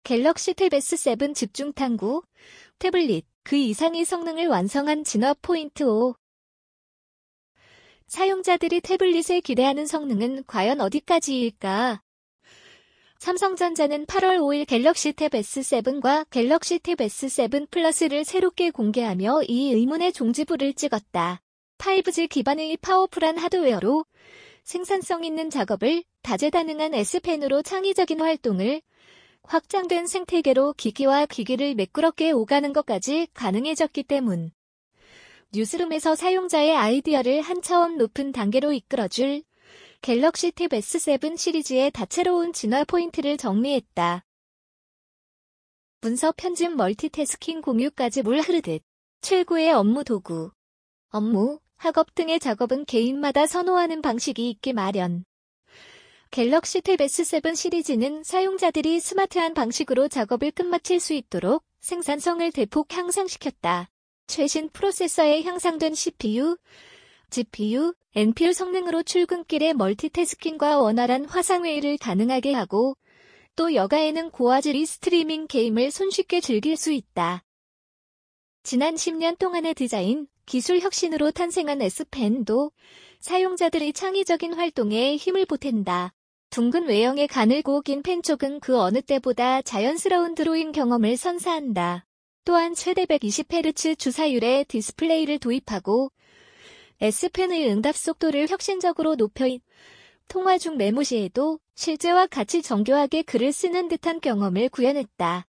갤럭시 탭 S7 집중 탐구, 태블릿, 그 이상의 성능을 완성한 진화 포인트 5. 사용자들이 태블릿에 기대하는 성능은 과연 어디까지일까? 삼성전자는 8월 5일 갤럭시 탭 S7과 갤럭시 탭 S7 플러스를 새롭게 공개하며 이 의문의 종지부를 찍었다. 5G 기반의 파워풀한 하드웨어로 생산성 있는 작업을 다재다능한 S펜으로 창의적인 활동을 확장된 생태계로 기기와 기기를 매끄럽게 오가는 것까지 가능해졌기 때문. 뉴스룸에서 사용자의 아이디어를 한 차원 높은 단계로 이끌어줄 갤럭시 탭 S7 시리즈의 다채로운 진화 포인트를 정리했다. 문서 편집 멀티태스킹 공유까지 물 흐르듯 최고의 업무 도구. 업무, 학업 등의 작업은 개인마다 선호하는 방식이 있기 마련. 갤럭시 탭 S7 시리즈는 사용자들이 스마트한 방식으로 작업을 끝마칠 수 있도록 생산성을 대폭 향상시켰다. 최신 프로세서에 향상된 CPU, GPU, NPU 성능으로 출근길에 멀티태스킹과 원활한 화상회의를 가능하게 하고 또 여가에는 고화질의 스트리밍 게임을 손쉽게 즐길 수 있다. 지난 10년 동안의 디자인, 기술 혁신으로 탄생한 S펜도 사용자들의 창의적인 활동에 힘을 보탠다. 둥근 외형의 가늘고 긴 펜 쪽은 그 어느 때보다 자연스러운 드로잉 경험을 선사한다. 또한 최대 120Hz 주사율의 디스플레이를 도입하고 S펜의 응답 속도를 혁신적으로 높여 통화 중 메모 시에도 실제와 같이 정교하게 글을 쓰는 듯한 경험을 구현했다.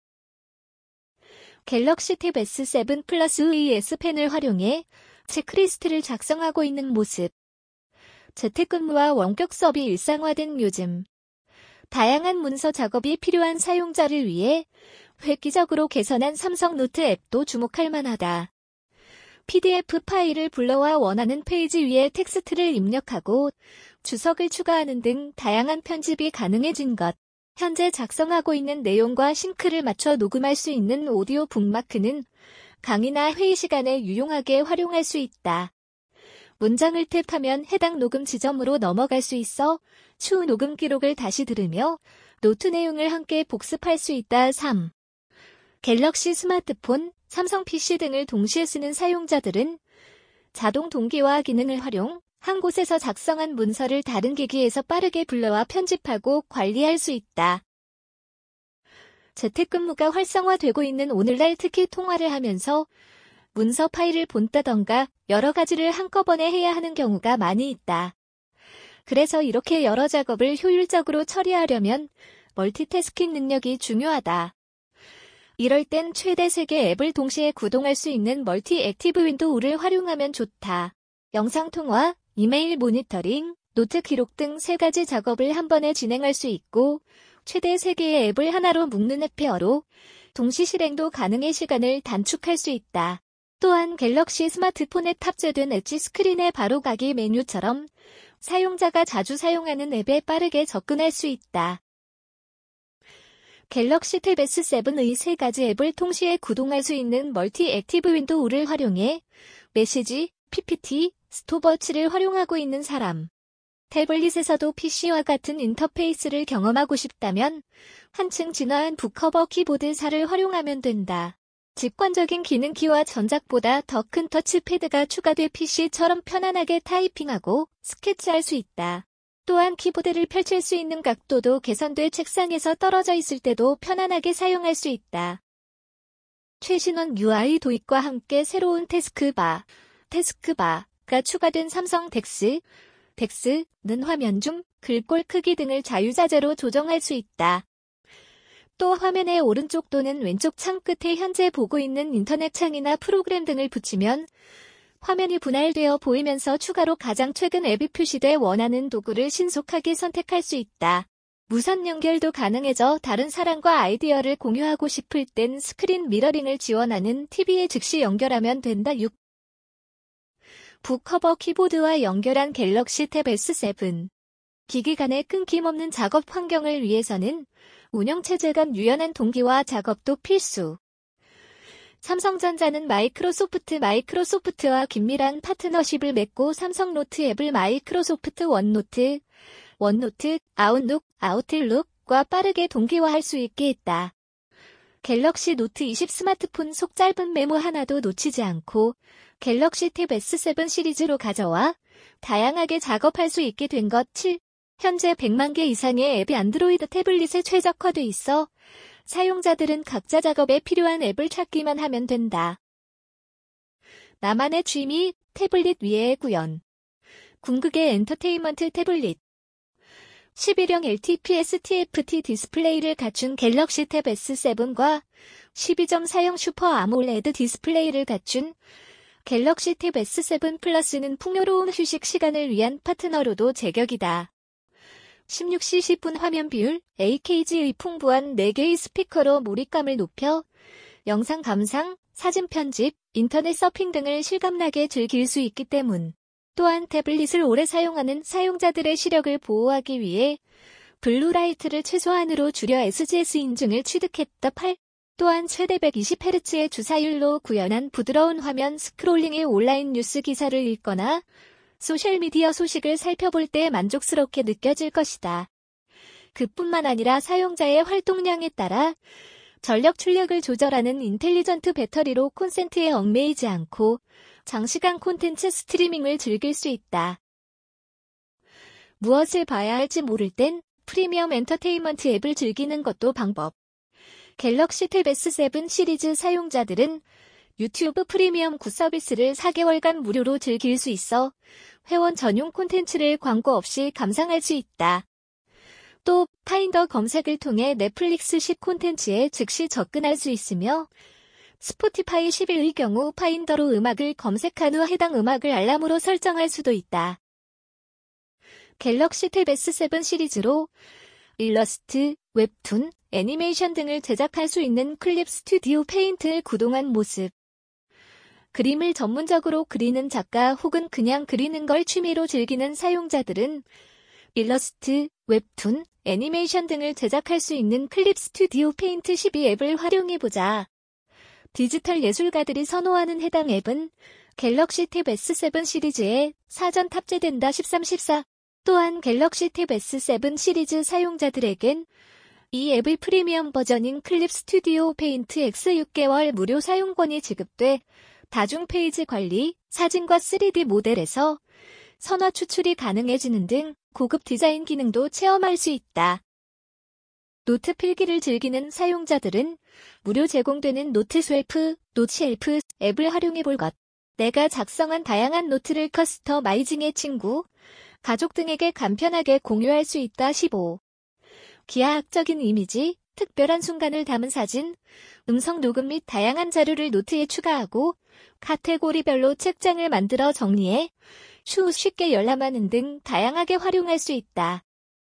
갤럭시 탭 S7 플러스의 S펜을 활용해 체크리스트를 작성하고 있는 모습. 재택근무와 원격 수업이 일상화된 요즘. 다양한 문서 작업이 필요한 사용자를 위해 획기적으로 개선한 삼성 노트 앱도 주목할 만하다. PDF 파일을 불러와 원하는 페이지 위에 텍스트를 입력하고 주석을 추가하는 등 다양한 편집이 가능해진 것. 현재 작성하고 있는 내용과 싱크를 맞춰 녹음할 수 있는 오디오 북마크는 강의나 회의 시간에 유용하게 활용할 수 있다. 문장을 탭하면 해당 녹음 지점으로 넘어갈 수 있어 추후 녹음 기록을 다시 들으며 노트 내용을 함께 복습할 수 있다. 3. 갤럭시 스마트폰, 삼성 PC 등을 동시에 쓰는 사용자들은 자동 동기화 기능을 활용, 한 곳에서 작성한 문서를 다른 기기에서 빠르게 불러와 편집하고 관리할 수 있다. 재택근무가 활성화되고 있는 오늘날 특히 통화를 하면서 문서 파일을 본다던가 여러 가지를 한꺼번에 해야 하는 경우가 많이 있다. 그래서 이렇게 여러 작업을 효율적으로 처리하려면 멀티태스킹 능력이 중요하다. 이럴 땐 최대 3개 앱을 동시에 구동할 수 있는 멀티 액티브 윈도우를 활용하면 좋다. 영상통화, 이메일 모니터링, 노트 기록 등 3가지 작업을 한 번에 진행할 수 있고 최대 3개의 앱을 하나로 묶는 앱 페어로 동시 실행도 가능해 시간을 단축할 수 있다. 또한 갤럭시 스마트폰에 탑재된 엣지 스크린의 바로가기 메뉴처럼 사용자가 자주 사용하는 앱에 빠르게 접근할 수 있다. 갤럭시 탭 S7의 3가지 앱을 동시에 구동할 수 있는 멀티 액티브 윈도우를 활용해 메시지, PPT, 스톱워치를 활용하고 있는 사람. 태블릿에서도 PC와 같은 인터페이스를 경험하고 싶다면 한층 진화한 북커버 키보드사를 활용하면 된다. 직관적인 기능키와 전작보다 더 큰 터치패드가 추가돼 PC처럼 편안하게 타이핑하고 스케치할 수 있다. 또한 키보드를 펼칠 수 있는 각도도 개선돼 책상에서 떨어져 있을 때도 편안하게 사용할 수 있다. 최신원 UI 도입과 함께 새로운 태스크바가 추가된 삼성 덱스는 화면 줌, 글꼴 크기 등을 자유자재로 조정할 수 있다. 또 화면의 오른쪽 또는 왼쪽 창 끝에 현재 보고 있는 인터넷 창이나 프로그램 등을 붙이면 화면이 분할되어 보이면서 추가로 가장 최근 앱이 표시돼 원하는 도구를 신속하게 선택할 수 있다. 무선 연결도 가능해져 다른 사람과 아이디어를 공유하고 싶을 땐 스크린 미러링을 지원하는 TV에 즉시 연결하면 된다. 6. 북커버 키보드와 연결한 갤럭시 탭 S7. 기기 간의 끊김없는 작업 환경을 위해서는 운영체제 간 유연한 동기화 작업도 필수. 삼성전자는 마이크로소프트와 긴밀한 파트너십을 맺고 삼성 노트 앱을 마이크로소프트 원노트, 아웃룩과 빠르게 동기화할 수 있게 했다. 갤럭시 노트 20 스마트폰 속 짧은 메모 하나도 놓치지 않고 갤럭시 탭 S7 시리즈로 가져와 다양하게 작업할 수 있게 된 것. 7. 현재 100만 개 이상의 앱이 안드로이드 태블릿에 최적화돼 있어 사용자들은 각자 작업에 필요한 앱을 찾기만 하면 된다. 나만의 취미, 태블릿 위의 구현. 궁극의 엔터테인먼트 태블릿. 11형 LTPS TFT 디스플레이를 갖춘 갤럭시 탭 S7과 12.4형 슈퍼 아몰레드 디스플레이를 갖춘 갤럭시 탭 S7 플러스는 풍요로운 휴식 시간을 위한 파트너로도 제격이다. 16시 10분 화면 비율, AKG의 풍부한 4개의 스피커로 몰입감을 높여 영상 감상, 사진 편집, 인터넷 서핑 등을 실감나게 즐길 수 있기 때문. 또한 태블릿을 오래 사용하는 사용자들의 시력을 보호하기 위해 블루라이트를 최소한으로 줄여 SGS 인증을 취득했다. 8. 또한 최대 120Hz의 주사율로 구현한 부드러운 화면 스크롤링의 온라인 뉴스 기사를 읽거나 소셜미디어 소식을 살펴볼 때 만족스럽게 느껴질 것이다. 그뿐만 아니라 사용자의 활동량에 따라 전력 출력을 조절하는 인텔리전트 배터리로 콘센트에 얽매이지 않고 장시간 콘텐츠 스트리밍을 즐길 수 있다. 무엇을 봐야 할지 모를 땐 프리미엄 엔터테인먼트 앱을 즐기는 것도 방법. 갤럭시 탭 S7 시리즈 사용자들은 유튜브 프리미엄 9 서비스를 4개월간 무료로 즐길 수 있어 회원 전용 콘텐츠를 광고 없이 감상할 수 있다. 또 파인더 검색을 통해 넷플릭스 10 콘텐츠에 즉시 접근할 수 있으며 스포티파이 11의 경우 파인더로 음악을 검색한 후 해당 음악을 알람으로 설정할 수도 있다. 갤럭시 탭 S7 시리즈로 일러스트, 웹툰, 애니메이션 등을 제작할 수 있는 클립 스튜디오 페인트를 구동한 모습. 그림을 전문적으로 그리는 작가 혹은 그냥 그리는 걸 취미로 즐기는 사용자들은 일러스트, 웹툰, 애니메이션 등을 제작할 수 있는 클립 스튜디오 페인트 12 앱을 활용해보자. 디지털 예술가들이 선호하는 해당 앱은 갤럭시 탭 S7 시리즈에 사전 탑재된다. 13, 14. 또한 갤럭시 탭 S7 시리즈 사용자들에겐 이 앱의 프리미엄 버전인 클립 스튜디오 페인트 X 6개월 무료 사용권이 지급돼 다중 페이지 관리, 사진과 3D 모델에서 선화 추출이 가능해지는 등 고급 디자인 기능도 체험할 수 있다. 노트 필기를 즐기는 사용자들은 무료 제공되는 노트 쉘프, 노치엘프 앱을 활용해볼 것. 내가 작성한 다양한 노트를 커스터마이징의 친구, 가족 등에게 간편하게 공유할 수 있다. 15. 기하학적인 이미지, 특별한 순간을 담은 사진, 음성 녹음 및 다양한 자료를 노트에 추가하고 카테고리별로 책장을 만들어 정리해 쉽게 열람하는 등 다양하게 활용할 수 있다.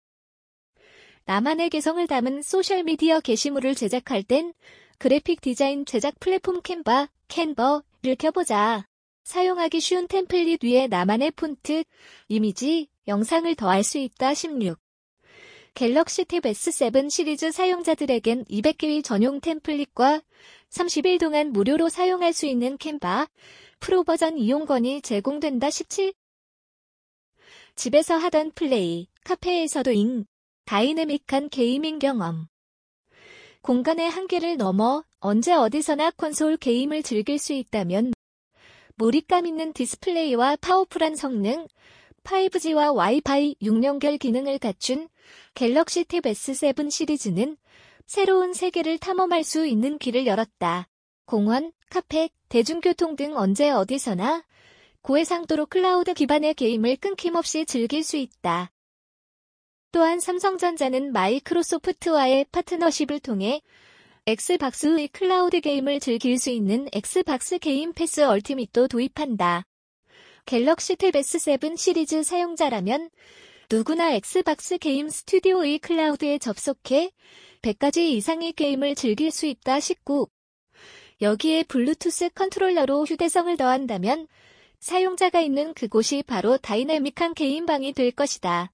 나만의 개성을 담은 소셜미디어 게시물을 제작할 땐 그래픽 디자인 제작 플랫폼 캔버를 켜보자. 사용하기 쉬운 템플릿 위에 나만의 폰트, 이미지, 영상을 더할 수 있다. 16. 갤럭시 탭 S7 시리즈 사용자들에겐 200개의 전용 템플릿과 30일 동안 무료로 사용할 수 있는 캔버 프로 버전 이용권이 제공된다. 17. 집에서 하던 플레이, 카페에서도 다이내믹한 게이밍 경험. 공간의 한계를 넘어 언제 어디서나 콘솔 게임을 즐길 수 있다면 몰입감 있는 디스플레이와 파워풀한 성능, 5G와 와이파이 6연결 기능을 갖춘 갤럭시 탭 S7 시리즈는 새로운 세계를 탐험할 수 있는 길을 열었다. 공원, 카페, 대중교통 등 언제 어디서나 고해상도로 클라우드 기반의 게임을 끊김없이 즐길 수 있다. 또한 삼성전자는 마이크로소프트와의 파트너십을 통해 엑스박스의 클라우드 게임을 즐길 수 있는 엑스박스 게임 패스 얼티밋도 도입한다. 갤럭시 탭 S7 시리즈 사용자라면 누구나 엑스박스 게임 스튜디오의 클라우드에 접속해 100가지 이상의 게임을 즐길 수 있다. 19. 여기에 블루투스 컨트롤러로 휴대성을 더한다면 사용자가 있는 그곳이 바로 다이내믹한 게임방이 될 것이다.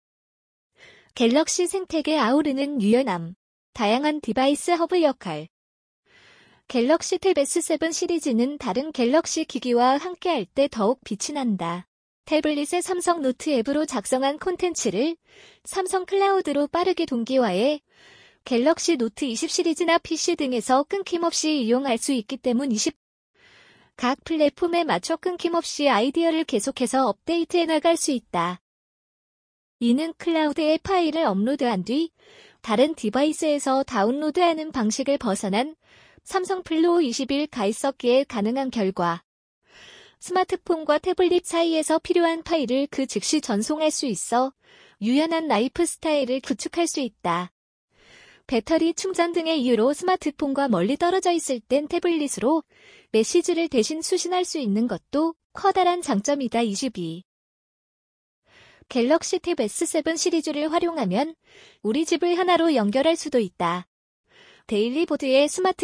갤럭시 생태계 아우르는 유연함, 다양한 디바이스 허브 역할. 갤럭시 탭 S7 시리즈는 다른 갤럭시 기기와 함께할 때 더욱 빛이 난다. 태블릿의 삼성 노트 앱으로 작성한 콘텐츠를 삼성 클라우드로 빠르게 동기화해 갤럭시 노트 20 시리즈나 PC 등에서 끊김없이 이용할 수 있기 때문 각 플랫폼에 맞춰 끊김없이 아이디어를 계속해서 업데이트해 나갈 수 있다. 이는 클라우드에 파일을 업로드한 뒤 다른 디바이스에서 다운로드하는 방식을 벗어난 삼성 플로우 21 가입 섞기에 가능한 결과 스마트폰과 태블릿 사이에서 필요한 파일을 그 즉시 전송할 수 있어 유연한 라이프 스타일을 구축할 수 있다. 배터리 충전 등의 이유로 스마트폰과 멀리 떨어져 있을 땐 태블릿으로 메시지를 대신 수신할 수 있는 것도 커다란 장점이다. 22. 갤럭시 탭 S7 시리즈를 활용하면 우리 집을 하나로 연결할 수도 있다. 데일리보드의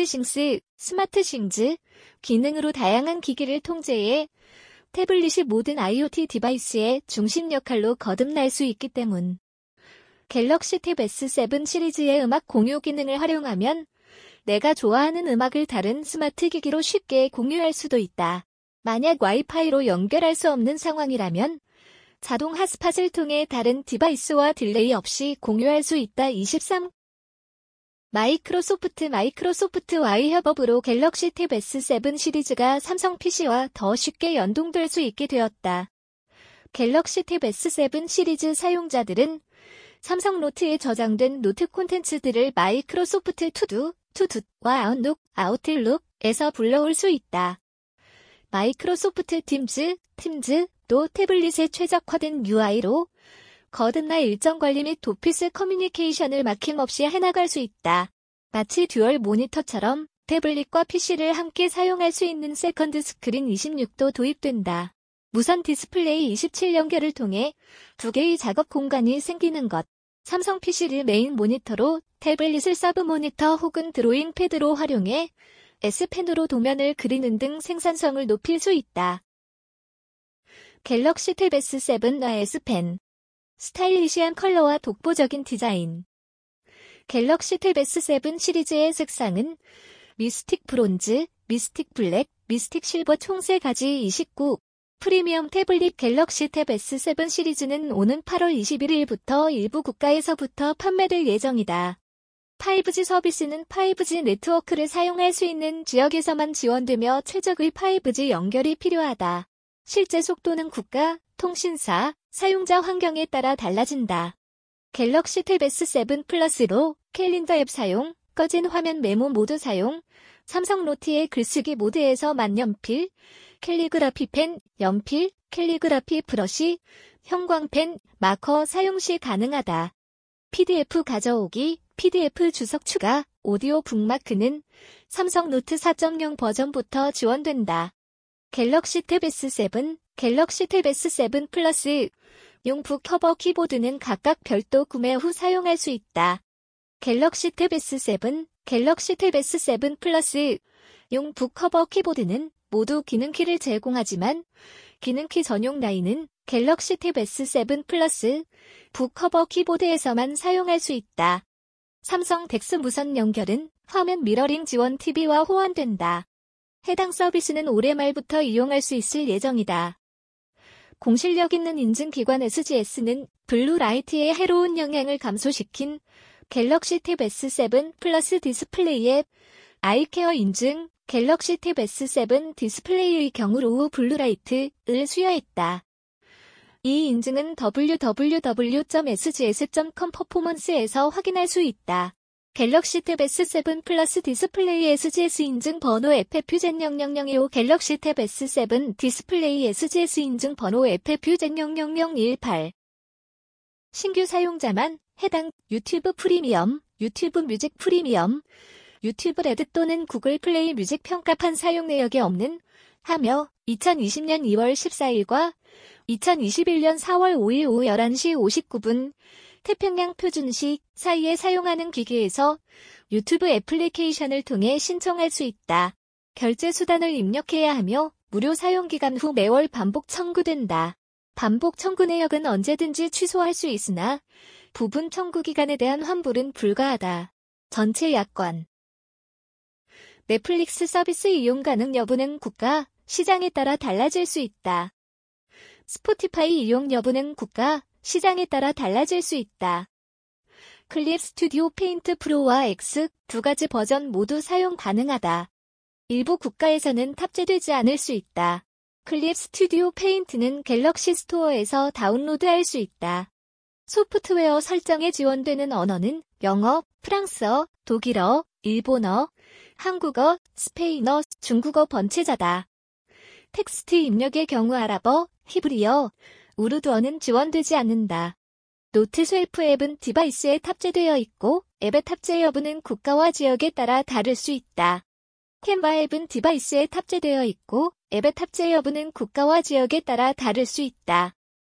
스마트싱즈 기능으로 다양한 기기를 통제해 태블릿이 모든 IoT 디바이스의 중심 역할로 거듭날 수 있기 때문. 갤럭시 탭 S7 시리즈의 음악 공유 기능을 활용하면 내가 좋아하는 음악을 다른 스마트 기기로 쉽게 공유할 수도 있다. 만약 와이파이로 연결할 수 없는 상황이라면 자동 핫스팟을 통해 다른 디바이스와 딜레이 없이 공유할 수 있다. 23. 마이크로소프트 와이협업으로 갤럭시 탭 S7 시리즈가 삼성 PC와 더 쉽게 연동될 수 있게 되었다. 갤럭시 탭 S7 시리즈 사용자들은 삼성 노트에 저장된 노트 콘텐츠들을 마이크로소프트 투두와 아웃룩에서 불러올 수 있다. 마이크로소프트 팀즈도 태블릿에 최적화된 UI로 거듭날 일정 관리 및 오피스 커뮤니케이션을 막힘없이 해나갈 수 있다. 마치 듀얼 모니터처럼 태블릿과 PC를 함께 사용할 수 있는 세컨드 스크린 26도 도입된다. 무선 디스플레이 27 연결을 통해 두 개의 작업 공간이 생기는 것. 삼성 PC를 메인 모니터로 태블릿을 서브 모니터 혹은 드로잉 패드로 활용해 S펜으로 도면을 그리는 등 생산성을 높일 수 있다. 갤럭시 탭 S7과 S펜. 스타일리시한 컬러와 독보적인 디자인. 갤럭시 탭 S7 시리즈의 색상은 미스틱 브론즈, 미스틱 블랙, 미스틱 실버 총 3가지 29. 프리미엄 태블릿 갤럭시 탭 S7 시리즈는 오는 8월 21일부터 일부 국가에서부터 판매될 예정이다. 5G 서비스는 5G 네트워크를 사용할 수 있는 지역에서만 지원되며 최적의 5G 연결이 필요하다. 실제 속도는 국가, 통신사, 사용자 환경에 따라 달라진다. 갤럭시 탭 S7 플러스로 캘린더 앱 사용, 꺼진 화면 메모 모드 사용, 삼성 노트의 글쓰기 모드에서 만년필, 캘리그라피 펜, 연필, 캘리그라피 브러쉬, 형광펜, 마커 사용 시 가능하다. PDF 가져오기, PDF 주석 추가, 오디오 북마크는 삼성 노트 4.0 버전부터 지원된다. 갤럭시 탭 S7, 갤럭시 탭 S7 플러스 용 북커버 키보드는 각각 별도 구매 후 사용할 수 있다. 갤럭시 탭 S7, 갤럭시 탭 S7 플러스 용 북커버 키보드는 모두 기능키를 제공하지만 기능키 전용 라인은 갤럭시 탭 S7 플러스 북커버 키보드에서만 사용할 수 있다. 삼성 덱스 무선 연결은 화면 미러링 지원 TV와 호환된다. 해당 서비스는 올해 말부터 이용할 수 있을 예정이다. 공실력 있는 인증기관 SGS는 블루라이트의 해로운 영향을 감소시킨 갤럭시 탭 S7 플러스 디스플레이 앱 아이케어 인증 갤럭시 탭 S7 디스플레이의 경우 로우 블루라이트를 수여했다. 이 인증은 www.sgs.com 퍼포먼스에서 확인할 수 있다. 갤럭시 탭 S7 플러스 디스플레이 SGS 인증 번호 FFZ0025 갤럭시 탭 S7 디스플레이 SGS 인증 번호 FFZ00018 신규 사용자만 해당 유튜브 프리미엄, 유튜브 뮤직 프리미엄, 유튜브 레드 또는 구글 플레이 뮤직 평가판 사용 내역이 없는 하며 2020년 2월 14일과 2021년 4월 5일 오후 11시 59분 태평양 표준시 사이에 사용하는 기기에서 유튜브 애플리케이션을 통해 신청할 수 있다. 결제 수단을 입력해야 하며 무료 사용기간 후 매월 반복 청구된다. 반복 청구 내역은 언제든지 취소할 수 있으나 부분 청구 기간에 대한 환불은 불가하다. 전체 약관. 넷플릭스 서비스 이용 가능 여부는 국가, 시장에 따라 달라질 수 있다. 스포티파이 이용 여부는 국가, 시장에 따라 달라질 수 있다. 클립 스튜디오 페인트 프로와 X 두 가지 버전 모두 사용 가능하다. 일부 국가에서는 탑재되지 않을 수 있다. 클립 스튜디오 페인트는 갤럭시 스토어에서 다운로드할 수 있다. 소프트웨어 설정에 지원되는 언어는 영어, 프랑스어, 독일어, 일본어, 한국어, 스페인어, 중국어 번체자다. 텍스트 입력의 경우 아랍어, 히브리어, 우르두어는 지원되지 않는다. 노트 12 앱은 디바이스에 탑재되어 있고 앱의 탑재 여부는 국가와 지역에 따라 다를 수 있다. 캔바 앱은 디바이스에 탑재되어 있고 앱의 탑재 여부는 국가와 지역에 따라 다를 수 있다.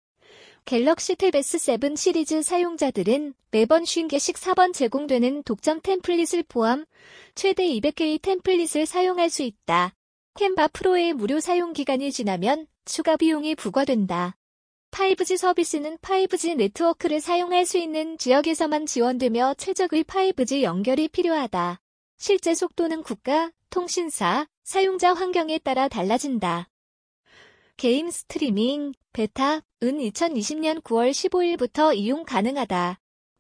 갤럭시 탭 S7 시리즈 사용자들은 매번 50개씩 4번 제공되는 독점 템플릿을 포함 최대 200개의 템플릿을 사용할 수 있다. 캔바 프로의 무료 사용 기간이 지나면 추가 비용이 부과된다. 5G 서비스는 5G 네트워크를 사용할 수 있는 지역에서만 지원되며 최적의 5G 연결이 필요하다. 실제 속도는 국가, 통신사, 사용자 환경에 따라 달라진다. 게임 스트리밍, 베타은 2020년 9월 15일부터 이용 가능하다.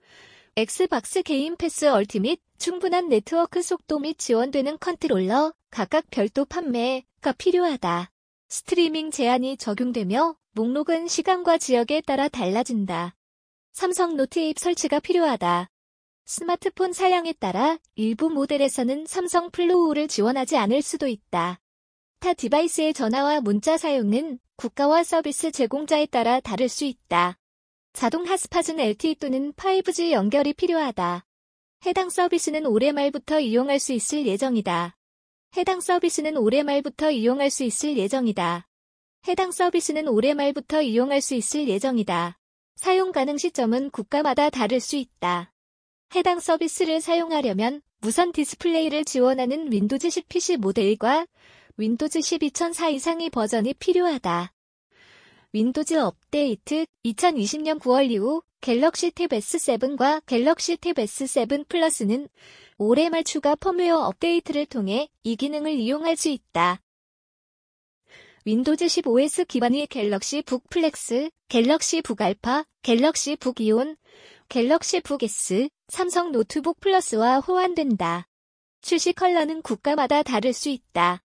엑스박스 게임 패스 얼티밋, 충분한 네트워크 속도 및 지원되는 컨트롤러, 각각 별도 판매가 필요하다. 스트리밍 제한이 적용되며 목록은 시간과 지역에 따라 달라진다. 삼성 노트 앱 설치가 필요하다. 스마트폰 사양에 따라 일부 모델에서는 삼성 플로우를 지원하지 않을 수도 있다. 타 디바이스의 전화와 문자 사용은 국가와 서비스 제공자에 따라 다를 수 있다. 자동 핫스팟은 LTE 또는 5G 연결이 필요하다. 해당 서비스는 올해 말부터 이용할 수 있을 예정이다. 해당 서비스는 올해 말부터 이용할 수 있을 예정이다. 해당 서비스는 올해 말부터 이용할 수 있을 예정이다. 사용 가능 시점은 국가마다 다를 수 있다. 해당 서비스를 사용하려면 무선 디스플레이를 지원하는 윈도우즈 10 PC 모델과 윈도우즈 10 2004 이상의 버전이 필요하다. 윈도우즈 업데이트 2020년 9월 이후 갤럭시 탭 S7과 갤럭시 탭 S7 플러스는 올해 말 추가 펌웨어 업데이트를 통해 이 기능을 이용할 수 있다. 윈도우즈 10 OS 기반의 갤럭시 북 플렉스, 갤럭시 북 알파, 갤럭시 북 이온, 갤럭시 북 S, 삼성 노트북 플러스와 호환된다. 출시 컬러는 국가마다 다를 수 있다.